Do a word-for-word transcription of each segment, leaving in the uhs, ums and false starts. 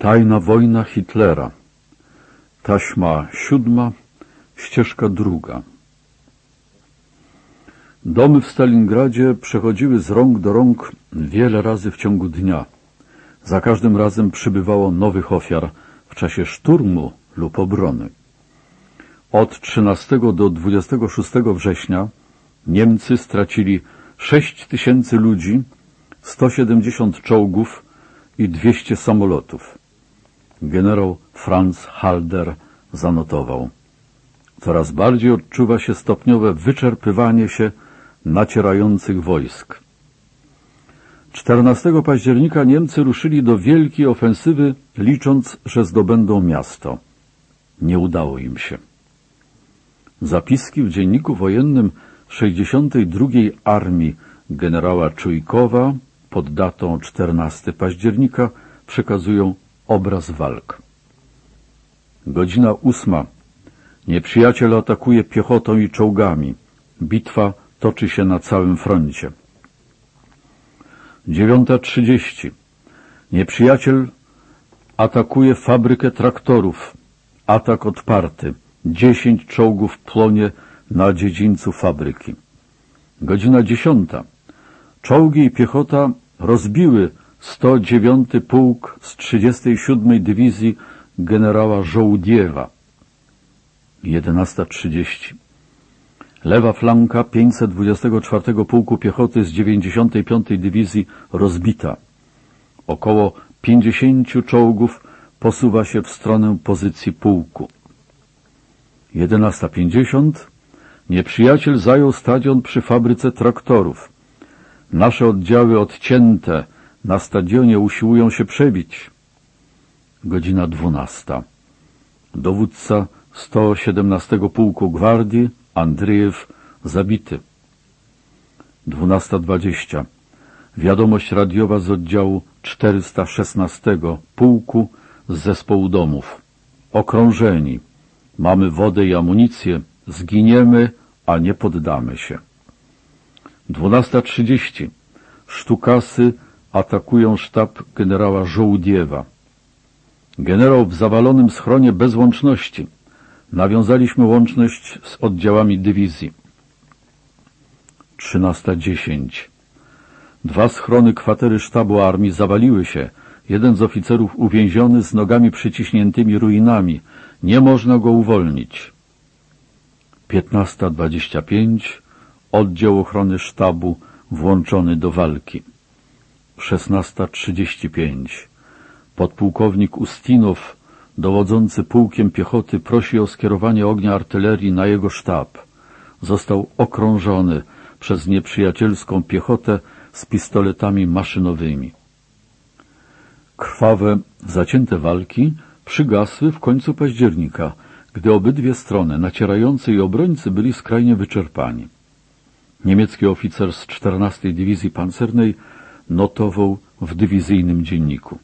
Tajna wojna Hitlera. Taśma siódma, ścieżka druga. Domy w Stalingradzie przechodziły z rąk do rąk wiele razy w ciągu dnia. Za każdym razem przybywało nowych ofiar w czasie szturmu lub obrony. Od trzynastego do dwudziestego szóstego września Niemcy stracili sześć tysięcy ludzi, sto siedemdziesiąt czołgów i dwieście samolotów. Generał Franz Halder zanotował: coraz bardziej odczuwa się stopniowe wyczerpywanie się nacierających wojsk. czternastego października Niemcy ruszyli do wielkiej ofensywy, licząc, że zdobędą miasto. Nie udało im się. Zapiski w dzienniku wojennym sześćdziesiątej drugiej Armii generała Czujkowa pod datą czternastego października przekazują obraz walk. Godzina ósma. Nieprzyjaciel atakuje piechotą i czołgami. Bitwa toczy się na całym froncie. Dziewiąta trzydzieści. Nieprzyjaciel atakuje fabrykę traktorów. Atak odparty. Dziesięć czołgów płonie na dziedzińcu fabryki. Godzina dziesiąta. Czołgi i piechota rozbiły sto dziewiąty pułk z trzydziestej siódmej dywizji generała Żołdiewa. jedenasta trzydzieści. Lewa flanka pięćset dwudziestego czwartego pułku piechoty z dziewięćdziesiątej piątej dywizji rozbita. Około pięćdziesięciu czołgów posuwa się w stronę pozycji pułku. jedenasta pięćdziesiąt. Nieprzyjaciel zajął stadion przy fabryce traktorów. Nasze oddziały odcięte na stadionie usiłują się przebić. Godzina dwunasta. Dowódca sto siedemnastego pułku gwardii Andrzejew zabity. dwunasta dwadzieścia. Wiadomość radiowa z oddziału czterysta szesnastego pułku z zespołu domów. Okrążeni. Mamy wodę i amunicję. Zginiemy, a nie poddamy się. dwunasta trzydzieści. Sztukasy atakują sztab generała Żołdiewa. Generał w zawalonym schronie bez łączności. Nawiązaliśmy łączność z oddziałami dywizji. trzynasta dziesięć. Dwa schrony kwatery sztabu armii zawaliły się. Jeden z oficerów uwięziony z nogami przyciśniętymi ruinami. Nie można go uwolnić. piętnasta dwadzieścia pięć. Oddział ochrony sztabu włączony do walki. szesnasta trzydzieści pięć. Podpułkownik Ustinow, dowodzący pułkiem piechoty, prosi o skierowanie ognia artylerii na jego sztab. Został okrążony przez nieprzyjacielską piechotę z pistoletami maszynowymi. Krwawe, zacięte walki przygasły w końcu października, gdy obydwie strony, nacierający i obrońcy, byli skrajnie wyczerpani. Niemiecki oficer z czternastej Dywizji Pancernej notował w dywizyjnym dzienniku: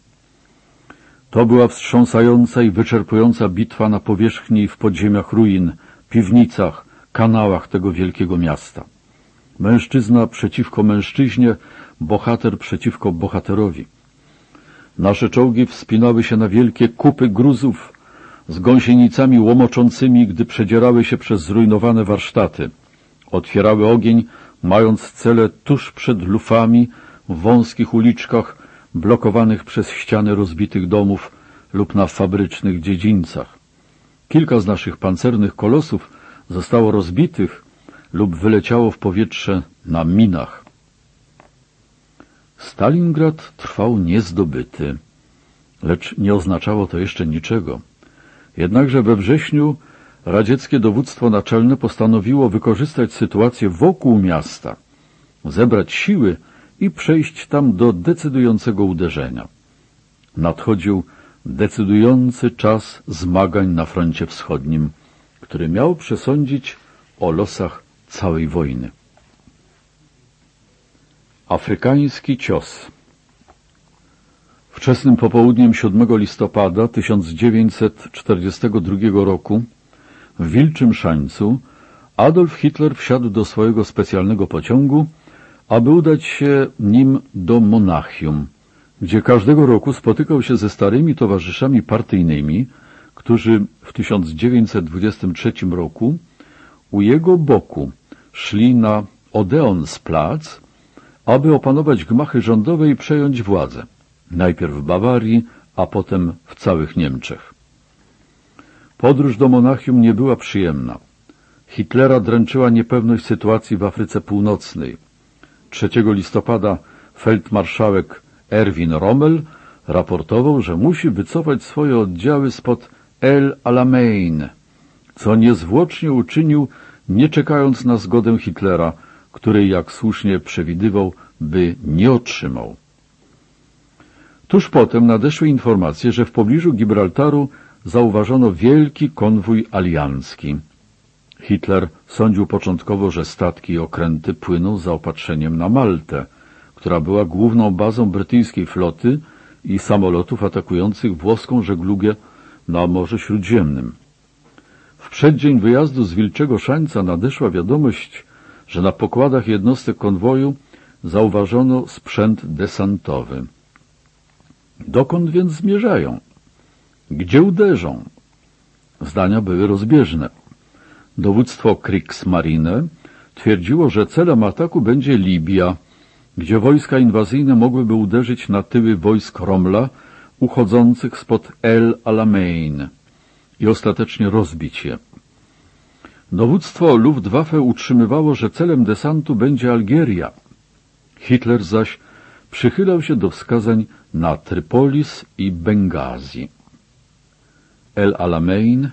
to była wstrząsająca i wyczerpująca bitwa na powierzchni i w podziemiach ruin, piwnicach, kanałach tego wielkiego miasta. Mężczyzna przeciwko mężczyźnie, bohater przeciwko bohaterowi. Nasze czołgi wspinały się na wielkie kupy gruzów z gąsienicami łomoczącymi, gdy przedzierały się przez zrujnowane warsztaty. Otwierały ogień, mając cele tuż przed lufami, w wąskich uliczkach blokowanych przez ściany rozbitych domów lub na fabrycznych dziedzińcach. Kilka z naszych pancernych kolosów zostało rozbitych lub wyleciało w powietrze na minach. Stalingrad trwał niezdobyty, lecz nie oznaczało to jeszcze niczego. Jednakże we wrześniu radzieckie dowództwo naczelne postanowiło wykorzystać sytuację wokół miasta, zebrać siły i przejść tam do decydującego uderzenia. Nadchodził decydujący czas zmagań na froncie wschodnim, który miał przesądzić o losach całej wojny. Afrykański cios. Wczesnym popołudniem siódmego listopada tysiąc dziewięćset czterdziestego drugiego roku w Wilczym Szańcu Adolf Hitler wsiadł do swojego specjalnego pociągu, aby udać się nim do Monachium, gdzie każdego roku spotykał się ze starymi towarzyszami partyjnymi, którzy w tysiąc dziewięćset dwudziestym trzecim roku u jego boku szli na Odeonsplatz, aby opanować gmachy rządowe i przejąć władzę, najpierw w Bawarii, a potem w całych Niemczech. Podróż do Monachium nie była przyjemna. Hitlera dręczyła niepewność sytuacji w Afryce Północnej. trzeciego listopada feldmarszałek Erwin Rommel raportował, że musi wycofać swoje oddziały spod El Alamein, co niezwłocznie uczynił, nie czekając na zgodę Hitlera, której, jak słusznie przewidywał, by nie otrzymał. Tuż potem nadeszły informacje, że w pobliżu Gibraltaru zauważono wielki konwój aliancki. Hitler sądził początkowo, że statki i okręty płyną z zaopatrzeniem na Maltę, która była główną bazą brytyjskiej floty i samolotów atakujących włoską żeglugę na Morzu Śródziemnym. W przeddzień wyjazdu z Wilczego Szańca nadeszła wiadomość, że na pokładach jednostek konwoju zauważono sprzęt desantowy. Dokąd więc zmierzają? Gdzie uderzą? Zdania były rozbieżne. Dowództwo Kriegsmarine twierdziło, że celem ataku będzie Libia, gdzie wojska inwazyjne mogłyby uderzyć na tyły wojsk Rommela uchodzących spod El Alamein i ostatecznie rozbić je. Dowództwo Luftwaffe utrzymywało, że celem desantu będzie Algieria. Hitler zaś przychylał się do wskazań na Trypolis i Bengazi. El Alamein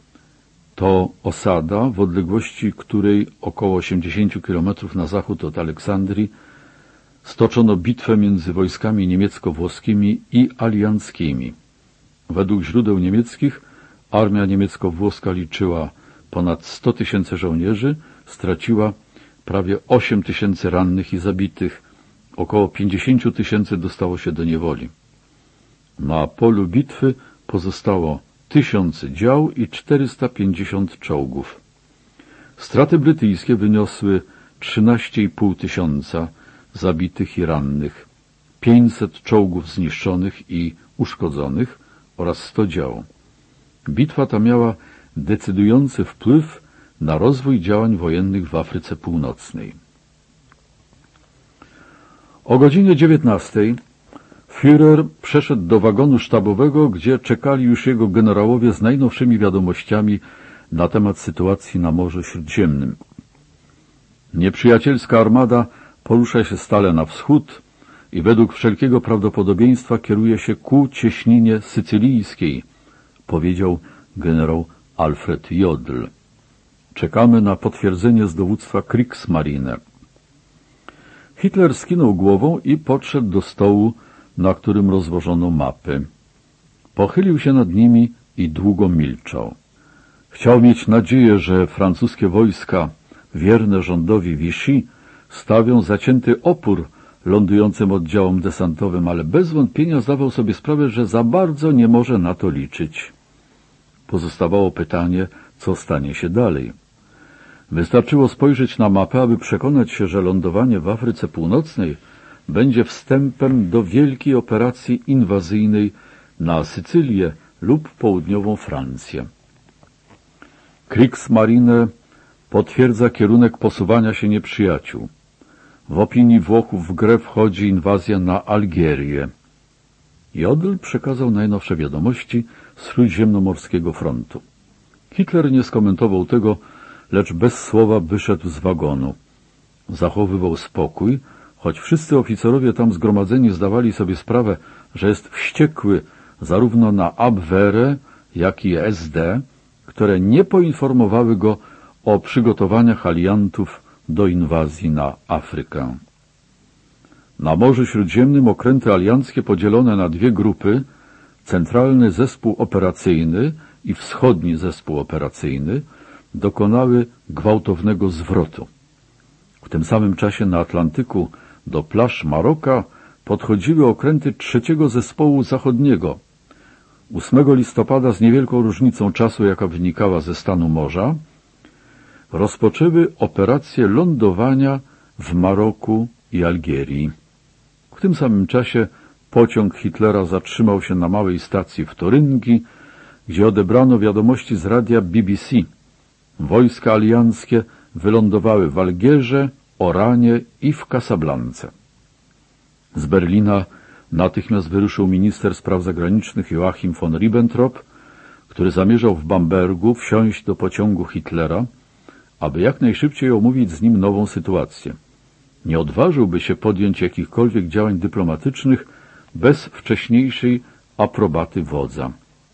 to osada, w odległości której około osiemdziesięciu kilometrów na zachód od Aleksandrii stoczono bitwę między wojskami niemiecko-włoskimi i alianckimi. Według źródeł niemieckich armia niemiecko-włoska liczyła ponad sto tysięcy żołnierzy, straciła prawie osiem tysięcy rannych i zabitych, około pięćdziesięciu tysięcy dostało się do niewoli. Na polu bitwy pozostało tysiąc dział i czterysta pięćdziesiąt czołgów. Straty brytyjskie wyniosły trzynaście i pół tysiąca zabitych i rannych, pięćset czołgów zniszczonych i uszkodzonych oraz sto dział. Bitwa ta miała decydujący wpływ na rozwój działań wojennych w Afryce Północnej. O godzinie dziewiętnastej Führer przeszedł do wagonu sztabowego, gdzie czekali już jego generałowie z najnowszymi wiadomościami na temat sytuacji na Morzu Śródziemnym. Nieprzyjacielska armada porusza się stale na wschód i według wszelkiego prawdopodobieństwa kieruje się ku cieśninie sycylijskiej, powiedział generał Alfred Jodl. Czekamy na potwierdzenie z dowództwa Kriegsmarine. Hitler skinął głową i podszedł do stołu, na którym rozłożono mapy. Pochylił się nad nimi i długo milczał. Chciał mieć nadzieję, że francuskie wojska, wierne rządowi Vichy, stawią zacięty opór lądującym oddziałom desantowym, ale bez wątpienia zdawał sobie sprawę, że za bardzo nie może na to liczyć. Pozostawało pytanie, co stanie się dalej. Wystarczyło spojrzeć na mapę, aby przekonać się, że lądowanie w Afryce Północnej będzie wstępem do wielkiej operacji inwazyjnej na Sycylię lub południową Francję. Kriegsmarine potwierdza kierunek posuwania się nieprzyjaciół. W opinii Włochów w grę wchodzi inwazja na Algierię. Jodl przekazał najnowsze wiadomości z Śródziemnomorskiego Frontu. Hitler nie skomentował tego, lecz bez słowa wyszedł z wagonu. Zachowywał spokój, choć wszyscy oficerowie tam zgromadzeni zdawali sobie sprawę, że jest wściekły zarówno na Abwehrę, jak i S D, które nie poinformowały go o przygotowaniach aliantów do inwazji na Afrykę. Na Morzu Śródziemnym okręty alianckie podzielone na dwie grupy, Centralny Zespół Operacyjny i Wschodni Zespół Operacyjny, dokonały gwałtownego zwrotu. W tym samym czasie na Atlantyku do plaż Maroka podchodziły okręty trzeciego Zespołu Zachodniego. ósmego listopada, z niewielką różnicą czasu, jaka wynikała ze stanu morza, rozpoczęły operację lądowania w Maroku i Algierii. W tym samym czasie Pociąg Hitlera zatrzymał się na małej stacji w Toryngi, gdzie odebrano wiadomości z radia B B C. Wojska alianckie wylądowały w Algierze, Oranie i w Casablance. Z Berlina natychmiast wyruszył minister spraw zagranicznych Joachim von Ribbentrop, który zamierzał w Bambergu wsiąść do pociągu Hitlera, aby jak najszybciej omówić z nim nową sytuację. Nie odważyłby się podjąć jakichkolwiek działań dyplomatycznych bez wcześniejszej aprobaty wodza.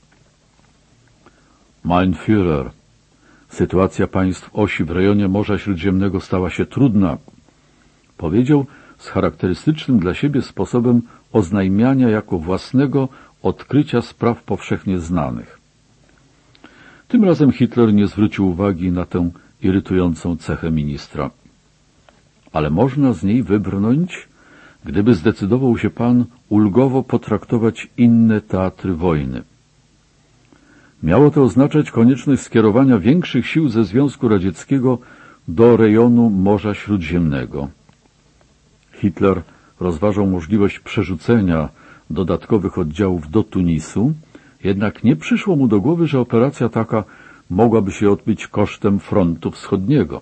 Mein Führer, sytuacja państw osi w rejonie Morza Śródziemnego stała się trudna, powiedział z charakterystycznym dla siebie sposobem oznajmiania jako własnego odkrycia spraw powszechnie znanych. Tym razem Hitler nie zwrócił uwagi na tę irytującą cechę ministra. Ale można z niej wybrnąć, gdyby zdecydował się pan ulgowo potraktować inne teatry wojny. Miało to oznaczać konieczność skierowania większych sił ze Związku Radzieckiego do rejonu Morza Śródziemnego. Hitler rozważał możliwość przerzucenia dodatkowych oddziałów do Tunisu, jednak nie przyszło mu do głowy, że operacja taka mogłaby się odbyć kosztem frontu wschodniego.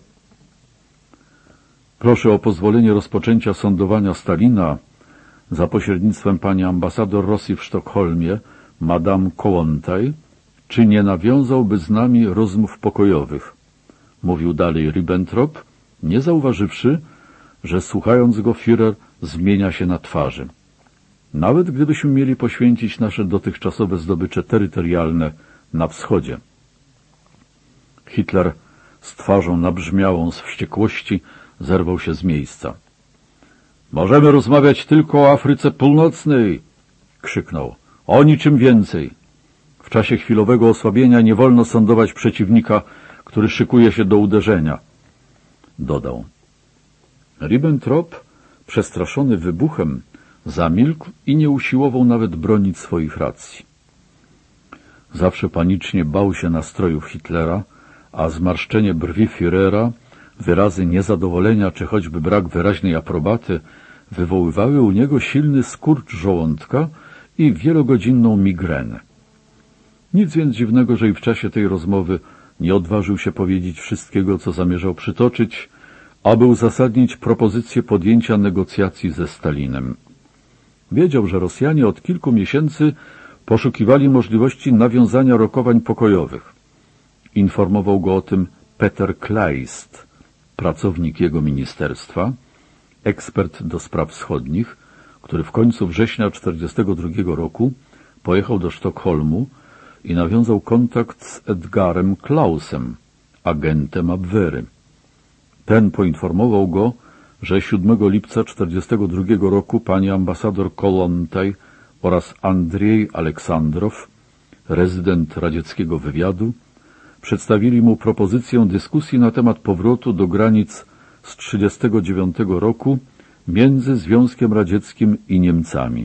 Proszę o pozwolenie rozpoczęcia sądowania Stalina za pośrednictwem pani ambasador Rosji w Sztokholmie, Madame Kołłątaj, czy nie nawiązałby z nami rozmów pokojowych, mówił dalej Ribbentrop, nie zauważywszy, że słuchając go Führer zmienia się na twarzy. Nawet gdybyśmy mieli poświęcić nasze dotychczasowe zdobycze terytorialne na wschodzie. Hitler z twarzą nabrzmiałą z wściekłości zerwał się z miejsca. Możemy rozmawiać tylko o Afryce Północnej, krzyknął. O niczym więcej. W czasie chwilowego osłabienia nie wolno sądować przeciwnika, który szykuje się do uderzenia, dodał. Ribbentrop, przestraszony wybuchem, zamilkł i nie usiłował nawet bronić swoich racji. Zawsze panicznie bał się nastrojów Hitlera, a zmarszczenie brwi Führera, wyrazy niezadowolenia czy choćby brak wyraźnej aprobaty wywoływały u niego silny skurcz żołądka i wielogodzinną migrenę. Nic więc dziwnego, że i w czasie tej rozmowy nie odważył się powiedzieć wszystkiego, co zamierzał przytoczyć, aby uzasadnić propozycję podjęcia negocjacji ze Stalinem. Wiedział, że Rosjanie od kilku miesięcy poszukiwali możliwości nawiązania rokowań pokojowych. Informował go o tym Peter Kleist, pracownik jego ministerstwa, ekspert do spraw wschodnich, który w końcu września tysiąc dziewięćset czterdziestego drugiego roku pojechał do Sztokholmu i nawiązał kontakt z Edgarem Klausem, agentem Abwehry. Ten poinformował go, że siódmego lipca tysiąc dziewięćset czterdziestego drugiego roku pani ambasador Kołłątaj oraz Andrzej Aleksandrow, rezydent radzieckiego wywiadu, przedstawili mu propozycję dyskusji na temat powrotu do granic z tysiąc dziewięćset trzydziestego dziewiątego roku między Związkiem Radzieckim i Niemcami.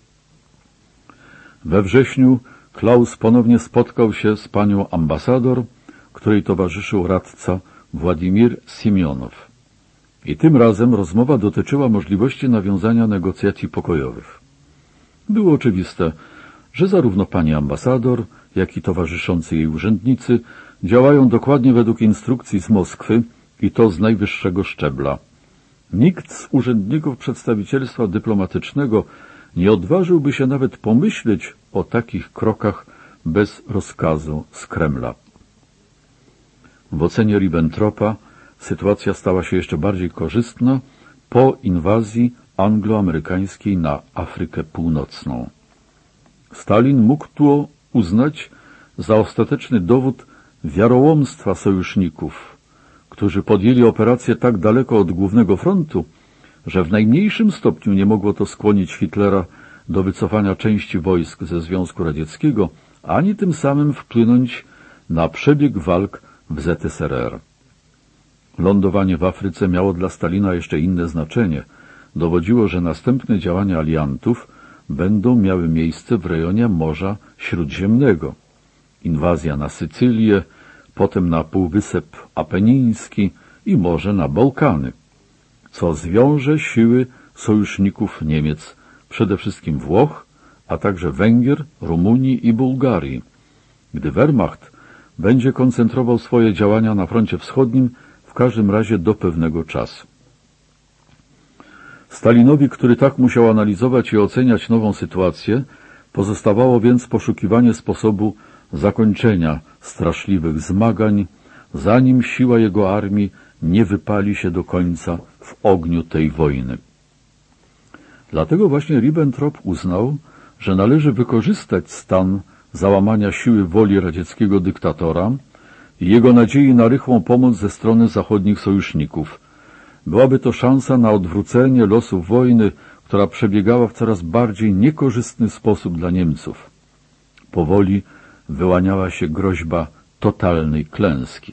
We wrześniu Klaus ponownie spotkał się z panią ambasador, której towarzyszył radca Władimir Siemionow. I tym razem rozmowa dotyczyła możliwości nawiązania negocjacji pokojowych. Było oczywiste, że zarówno pani ambasador, jak i towarzyszący jej urzędnicy działają dokładnie według instrukcji z Moskwy i to z najwyższego szczebla. Nikt z urzędników przedstawicielstwa dyplomatycznego nie odważyłby się nawet pomyśleć o takich krokach bez rozkazu z Kremla. W ocenie Ribbentropa sytuacja stała się jeszcze bardziej korzystna po inwazji angloamerykańskiej na Afrykę Północną. Stalin mógł to uznać za ostateczny dowód wiarołomstwa sojuszników, którzy podjęli operację tak daleko od głównego frontu, że w najmniejszym stopniu nie mogło to skłonić Hitlera do wycofania części wojsk ze Związku Radzieckiego, ani tym samym wpłynąć na przebieg walk w Z S R R. Lądowanie w Afryce miało dla Stalina jeszcze inne znaczenie. Dowodziło, że następne działania aliantów będą miały miejsce w rejonie Morza Śródziemnego. Inwazja na Sycylię, potem na Półwysep Apeniński i może na Bałkany, co zwiąże siły sojuszników Niemiec przede wszystkim Włoch, a także Węgier, Rumunii i Bułgarii, gdy Wehrmacht będzie koncentrował swoje działania na froncie wschodnim, w każdym razie do pewnego czasu. Stalinowi, który tak musiał analizować i oceniać nową sytuację, pozostawało więc poszukiwanie sposobu zakończenia straszliwych zmagań, zanim siła jego armii nie wypali się do końca w ogniu tej wojny. Dlatego właśnie Ribbentrop uznał, że należy wykorzystać stan załamania siły woli radzieckiego dyktatora i jego nadziei na rychłą pomoc ze strony zachodnich sojuszników. Byłaby to szansa na odwrócenie losów wojny, która przebiegała w coraz bardziej niekorzystny sposób dla Niemców. Powoli wyłaniała się groźba totalnej klęski.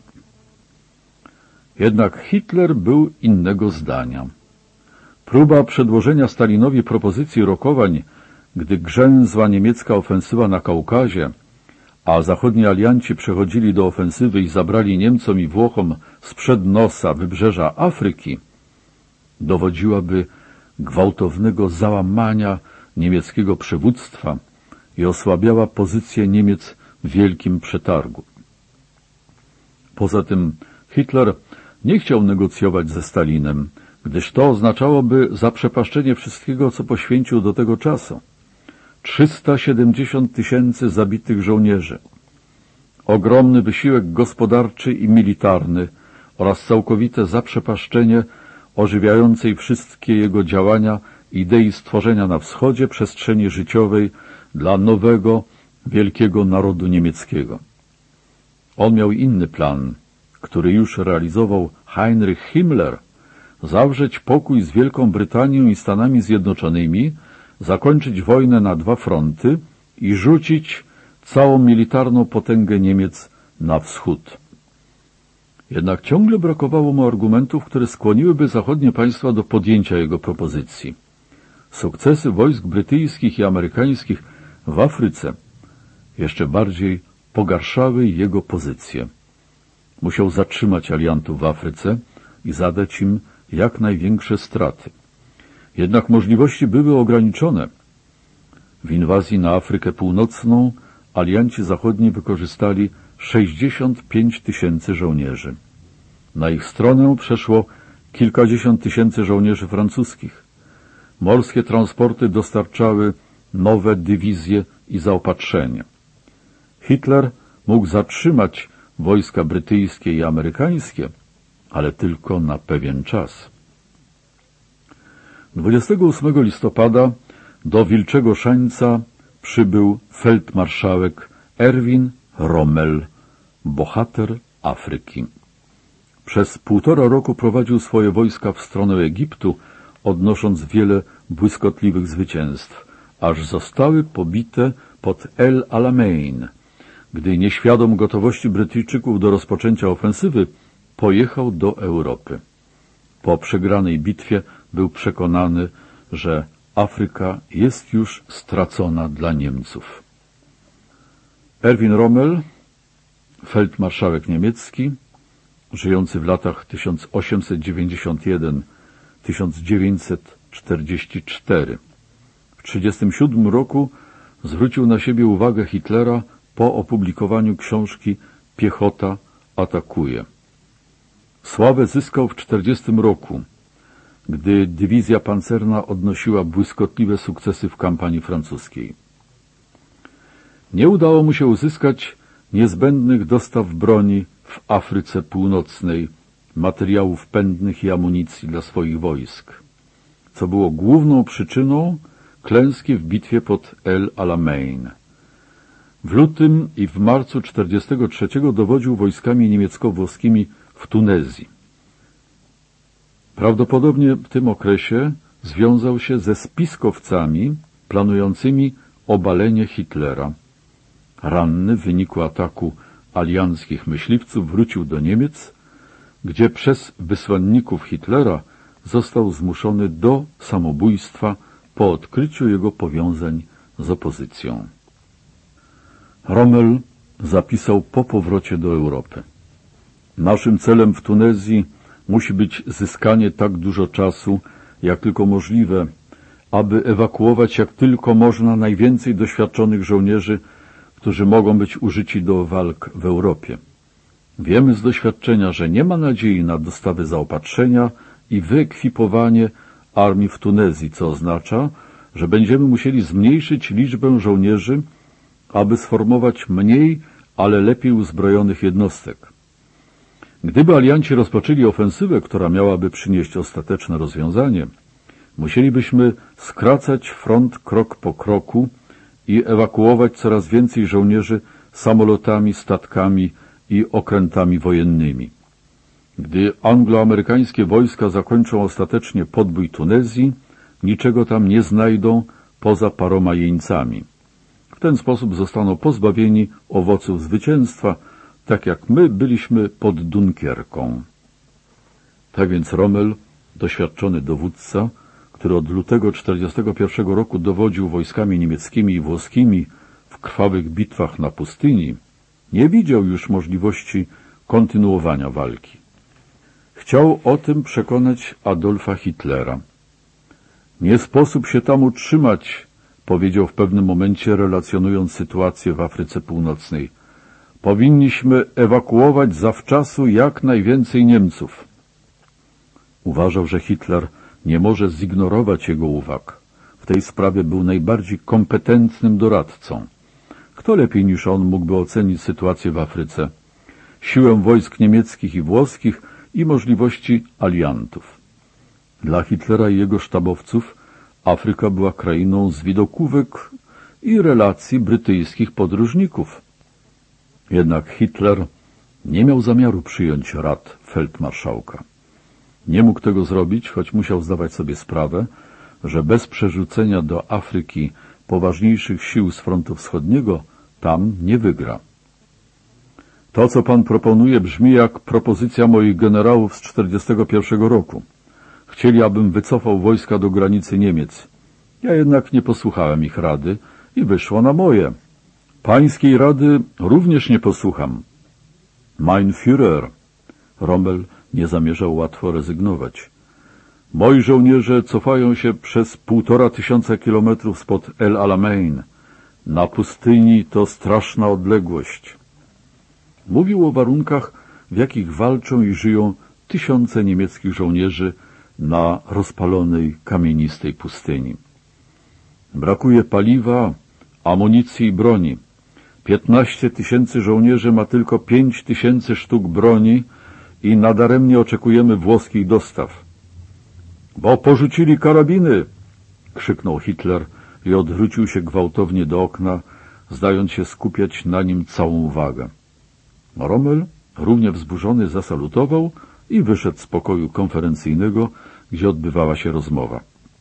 Jednak Hitler był innego zdania. Próba przedłożenia Stalinowi propozycji rokowań, gdy grzęzła niemiecka ofensywa na Kaukazie, a zachodni alianci przechodzili do ofensywy i zabrali Niemcom i Włochom sprzed nosa wybrzeża Afryki, dowodziłaby gwałtownego załamania niemieckiego przywództwa i osłabiała pozycję Niemiec w wielkim przetargu. Poza tym Hitler nie chciał negocjować ze Stalinem, gdyż to oznaczałoby zaprzepaszczenie wszystkiego, co poświęcił do tego czasu. trzysta siedemdziesiąt tysięcy zabitych żołnierzy, ogromny wysiłek gospodarczy i militarny oraz całkowite zaprzepaszczenie ożywiającej wszystkie jego działania idei stworzenia na wschodzie przestrzeni życiowej dla nowego, wielkiego narodu niemieckiego. On miał inny plan, który już realizował Heinrich Himmler, zawrzeć pokój z Wielką Brytanią i Stanami Zjednoczonymi, zakończyć wojnę na dwa fronty i rzucić całą militarną potęgę Niemiec na wschód. Jednak ciągle brakowało mu argumentów, które skłoniłyby zachodnie państwa do podjęcia jego propozycji. Sukcesy wojsk brytyjskich i amerykańskich w Afryce jeszcze bardziej pogarszały jego pozycję. Musiał zatrzymać aliantów w Afryce i zadać im jak największe straty. Jednak możliwości były ograniczone. W inwazji na Afrykę Północną alianci zachodni wykorzystali sześćdziesiąt pięć tysięcy żołnierzy. Na ich stronę przeszło kilkadziesiąt tysięcy żołnierzy francuskich. Morskie transporty dostarczały nowe dywizje i zaopatrzenie. Hitler mógł zatrzymać wojska brytyjskie i amerykańskie, ale tylko na pewien czas. dwudziestego ósmego listopada do Wilczego Szańca przybył feldmarszałek Erwin Rommel, bohater Afryki. Przez półtora roku prowadził swoje wojska w stronę Egiptu, odnosząc wiele błyskotliwych zwycięstw, aż zostały pobite pod El Alamein. Gdy nieświadom gotowości Brytyjczyków do rozpoczęcia ofensywy, pojechał do Europy. Po przegranej bitwie był przekonany, że Afryka jest już stracona dla Niemców. Erwin Rommel, feldmarszałek niemiecki, żyjący w latach tysiąc osiemset dziewięćdziesiąt jeden do tysiąc dziewięćset czterdzieści cztery. W tysiąc dziewięćset trzydziestym siódmym roku zwrócił na siebie uwagę Hitlera po opublikowaniu książki Piechota atakuje. Sławę zyskał w tysiąc dziewięćset czterdziestym roku, gdy dywizja pancerna odnosiła błyskotliwe sukcesy w kampanii francuskiej. Nie udało mu się uzyskać niezbędnych dostaw broni w Afryce Północnej, materiałów pędnych i amunicji dla swoich wojsk, co było główną przyczyną klęski w bitwie pod El Alamein. W lutym i w marcu tysiąc dziewięćset czterdziestego trzeciego dowodził wojskami niemiecko-włoskimi w Tunezji. Prawdopodobnie w tym okresie związał się ze spiskowcami planującymi obalenie Hitlera. Ranny w wyniku ataku alianckich myśliwców wrócił do Niemiec, gdzie przez wysłanników Hitlera został zmuszony do samobójstwa po odkryciu jego powiązań z opozycją. Rommel zapisał po powrocie do Europy: naszym celem w Tunezji musi być zyskanie tak dużo czasu, jak tylko możliwe, aby ewakuować jak tylko można najwięcej doświadczonych żołnierzy, którzy mogą być użyci do walk w Europie. Wiemy z doświadczenia, że nie ma nadziei na dostawę zaopatrzenia i wyekwipowanie armii w Tunezji, co oznacza, że będziemy musieli zmniejszyć liczbę żołnierzy, aby sformować mniej, ale lepiej uzbrojonych jednostek. Gdyby alianci rozpoczęli ofensywę, która miałaby przynieść ostateczne rozwiązanie, musielibyśmy skracać front krok po kroku i ewakuować coraz więcej żołnierzy samolotami, statkami i okrętami wojennymi. Gdy angloamerykańskie wojska zakończą ostatecznie podbój Tunezji, niczego tam nie znajdą poza paroma jeńcami. W ten sposób zostaną pozbawieni owoców zwycięstwa, tak jak my byliśmy pod Dunkierką. Tak więc Rommel, doświadczony dowódca, który od lutego czterdziestego pierwszego roku dowodził wojskami niemieckimi i włoskimi w krwawych bitwach na pustyni, nie widział już możliwości kontynuowania walki. Chciał o tym przekonać Adolfa Hitlera. Nie sposób się tam utrzymać, powiedział w pewnym momencie, relacjonując sytuację w Afryce Północnej. Powinniśmy ewakuować zawczasu jak najwięcej Niemców. Uważał, że Hitler nie może zignorować jego uwag. W tej sprawie był najbardziej kompetentnym doradcą. Kto lepiej niż on mógłby ocenić sytuację w Afryce, siłę wojsk niemieckich i włoskich i możliwości aliantów. Dla Hitlera i jego sztabowców Afryka była krainą z widokówek i relacji brytyjskich podróżników. Jednak Hitler nie miał zamiaru przyjąć rad feldmarszałka. Nie mógł tego zrobić, choć musiał zdawać sobie sprawę, że bez przerzucenia do Afryki poważniejszych sił z frontu wschodniego tam nie wygra. To, co pan proponuje, brzmi jak propozycja moich generałów z czterdziestego pierwszego roku. Chcieli, abym wycofał wojska do granicy Niemiec. Ja jednak nie posłuchałem ich rady i wyszło na moje. Pańskiej rady również nie posłucham. Mein Führer. Rommel nie zamierzał łatwo rezygnować. Moi żołnierze cofają się przez półtora tysiąca kilometrów spod El Alamein. Na pustyni to straszna odległość. Mówił o warunkach, w jakich walczą i żyją tysiące niemieckich żołnierzy na rozpalonej, kamienistej pustyni. Brakuje paliwa, amunicji i broni. Piętnaście tysięcy żołnierzy ma tylko pięć tysięcy sztuk broni i nadaremnie oczekujemy włoskich dostaw. Bo porzucili karabiny! Krzyknął Hitler i odwrócił się gwałtownie do okna, zdając się skupiać na nim całą uwagę. Rommel, równie wzburzony, zasalutował i wyszedł z pokoju konferencyjnego, gdzie odbywała się rozmowa.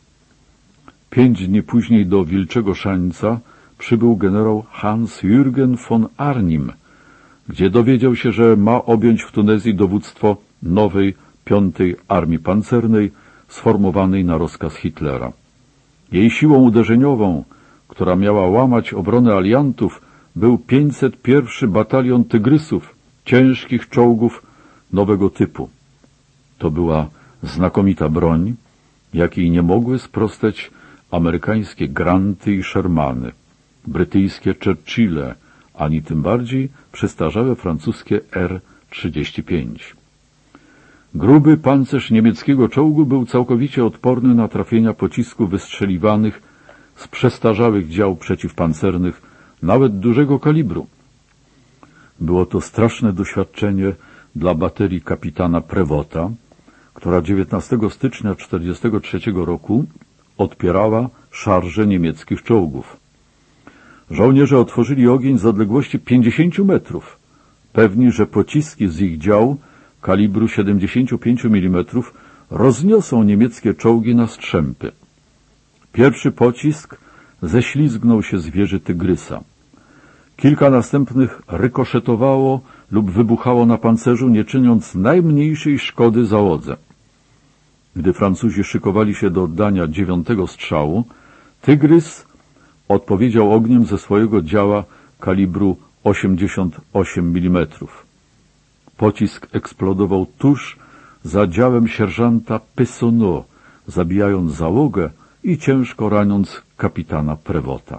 Pięć dni później do Wilczego Szańca przybył generał Hans-Jürgen von Arnim, gdzie dowiedział się, że ma objąć w Tunezji dowództwo nowej piątej Armii Pancernej, sformowanej na rozkaz Hitlera. Jej siłą uderzeniową, która miała łamać obronę aliantów, był pięćset pierwszy Batalion Tygrysów, ciężkich czołgów nowego typu. To była znakomita broń, jakiej nie mogły sprostać amerykańskie Granty i Shermany, brytyjskie Churchille, ani tym bardziej przestarzałe francuskie R trzydzieści pięć. Gruby pancerz niemieckiego czołgu był całkowicie odporny na trafienia pocisków wystrzeliwanych z przestarzałych dział przeciwpancernych, nawet dużego kalibru. Było to straszne doświadczenie dla baterii kapitana Prevota, która dziewiętnastego stycznia tysiąc dziewięćset czterdziestego trzeciego roku odpierała szarże niemieckich czołgów. Żołnierze otworzyli ogień z odległości pięćdziesięciu metrów, pewni, że pociski z ich dział kalibru siedemdziesiąt pięć milimetrów rozniosą niemieckie czołgi na strzępy. Pierwszy pocisk ześlizgnął się z wieży Tygrysa. Kilka następnych rykoszetowało lub wybuchało na pancerzu, nie czyniąc najmniejszej szkody załodze. Gdy Francuzi szykowali się do oddania dziewiątego strzału, Tygrys odpowiedział ogniem ze swojego działa kalibru osiemdziesiąt osiem milimetrów. Pocisk eksplodował tuż za działem sierżanta Pessonneau, zabijając załogę i ciężko raniąc kapitana Prevota.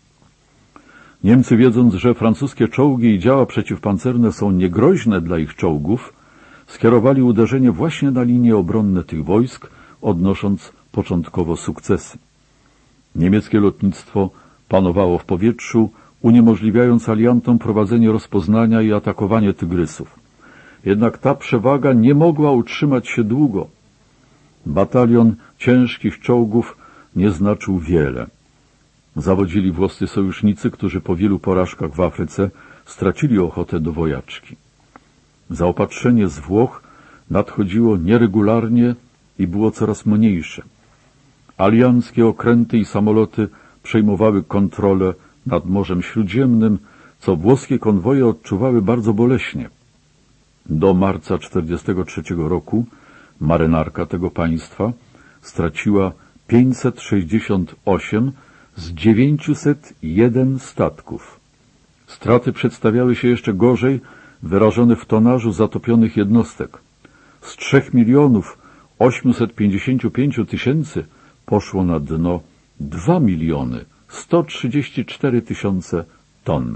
Niemcy, wiedząc, że francuskie czołgi i działa przeciwpancerne są niegroźne dla ich czołgów, skierowali uderzenie właśnie na linie obronne tych wojsk, odnosząc początkowo sukcesy. Niemieckie lotnictwo panowało w powietrzu, uniemożliwiając aliantom prowadzenie rozpoznania i atakowanie tygrysów. Jednak ta przewaga nie mogła utrzymać się długo. Batalion ciężkich czołgów nie znaczył wiele. Zawodzili włoscy sojusznicy, którzy po wielu porażkach w Afryce stracili ochotę do wojaczki. Zaopatrzenie z Włoch nadchodziło nieregularnie i było coraz mniejsze. Alianckie okręty i samoloty przejmowały kontrolę nad Morzem Śródziemnym, co włoskie konwoje odczuwały bardzo boleśnie. Do marca czterdziestego trzeciego roku marynarka tego państwa straciła pięćset sześćdziesiąt osiem z dziewięciuset jeden statków. Straty przedstawiały się jeszcze gorzej, wyrażone w tonażu zatopionych jednostek. Z trzech milionów osiemset pięćdziesięciu pięciu tysięcy poszło na dno dwa miliony sto trzydzieści cztery tysiące ton.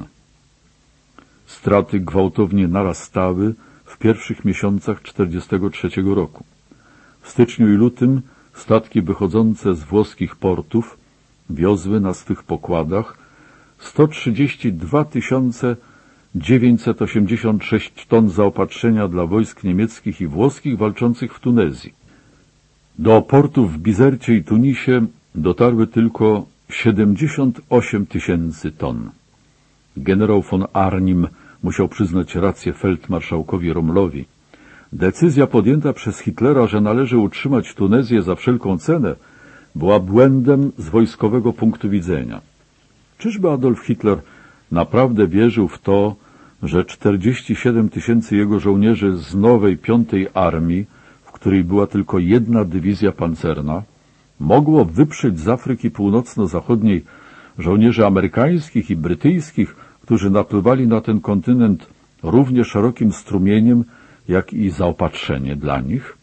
Straty gwałtownie narastały w pierwszych miesiącach czterdziestego trzeciego roku. W styczniu i lutym statki wychodzące z włoskich portów wiozły na swych pokładach sto trzydzieści dwa tysiące dziewięćset osiemdziesiąt sześć ton zaopatrzenia dla wojsk niemieckich i włoskich walczących w Tunezji. Do portów w Bizercie i Tunisie dotarły tylko siedemdziesiąt osiem tysięcy ton. Generał von Arnim musiał przyznać rację feldmarszałkowi Rommelowi. Decyzja podjęta przez Hitlera, że należy utrzymać Tunezję za wszelką cenę, była błędem z wojskowego punktu widzenia. Czyżby Adolf Hitler naprawdę wierzył w to, że czterdzieści siedem tysięcy jego żołnierzy z nowej piątej armii, w której była tylko jedna dywizja pancerna, mogło wyprzeć z Afryki Północno-Zachodniej żołnierzy amerykańskich i brytyjskich, którzy napływali na ten kontynent równie szerokim strumieniem, jak i zaopatrzenie dla nich?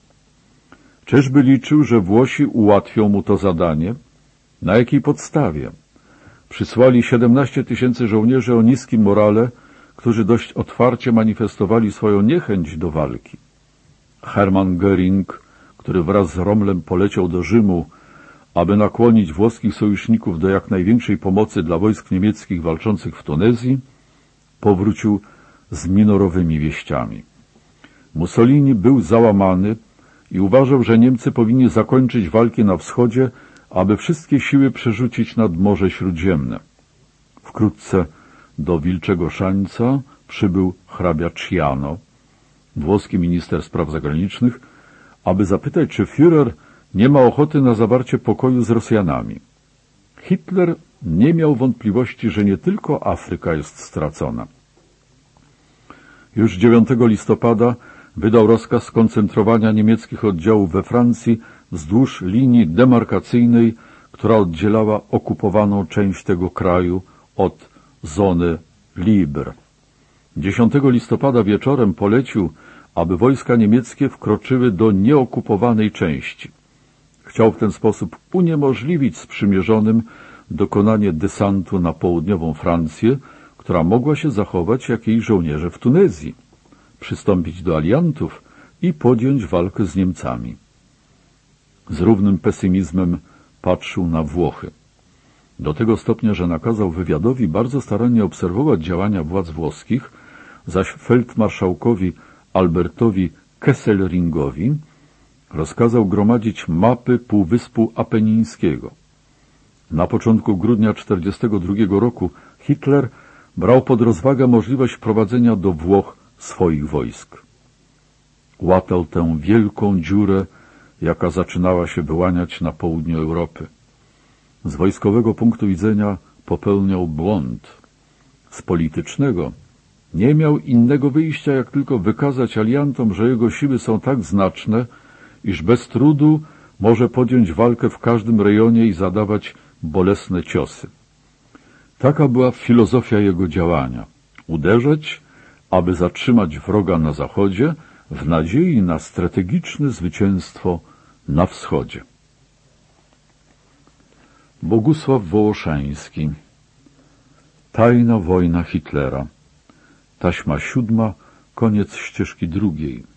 Czyżby liczył, że Włosi ułatwią mu to zadanie? Na jakiej podstawie? Przysłali siedemnaście tysięcy żołnierzy o niskim morale, którzy dość otwarcie manifestowali swoją niechęć do walki. Hermann Göring, który wraz z Rommelem poleciał do Rzymu, aby nakłonić włoskich sojuszników do jak największej pomocy dla wojsk niemieckich walczących w Tunezji, powrócił z minorowymi wieściami. Mussolini był załamany i uważał, że Niemcy powinni zakończyć walki na wschodzie, aby wszystkie siły przerzucić nad Morze Śródziemne. Wkrótce do Wilczego Szańca przybył hrabia Ciano, włoski minister spraw zagranicznych, aby zapytać, czy Führer nie ma ochoty na zawarcie pokoju z Rosjanami. Hitler nie miał wątpliwości, że nie tylko Afryka jest stracona. Już dziewiątego listopada wydał rozkaz skoncentrowania niemieckich oddziałów we Francji wzdłuż linii demarkacyjnej, która oddzielała okupowaną część tego kraju od zony libre. dziesiątego listopada wieczorem polecił, aby wojska niemieckie wkroczyły do nieokupowanej części. Chciał w ten sposób uniemożliwić sprzymierzonym dokonanie desantu na południową Francję, która mogła się zachować jak jej żołnierze w Tunezji, przystąpić do aliantów i podjąć walkę z Niemcami. Z równym pesymizmem patrzył na Włochy. Do tego stopnia, że nakazał wywiadowi bardzo starannie obserwować działania władz włoskich, zaś feldmarszałkowi Albertowi Kesselringowi rozkazał gromadzić mapy Półwyspu Apenińskiego. Na początku grudnia czterdziestego drugiego roku Hitler brał pod rozwagę możliwość wprowadzenia do Włoch swoich wojsk. Łatał tę wielką dziurę, jaka zaczynała się wyłaniać na południu Europy. Z wojskowego punktu widzenia popełniał błąd. Z politycznego nie miał innego wyjścia, jak tylko wykazać aliantom, że jego siły są tak znaczne, iż bez trudu może podjąć walkę w każdym rejonie i zadawać bolesne ciosy. Taka była filozofia jego działania. Uderzać, aby zatrzymać wroga na zachodzie, w nadziei na strategiczne zwycięstwo na wschodzie. Bogusław Wołoszański. Tajna wojna Hitlera. Taśma siódma, koniec ścieżki drugiej.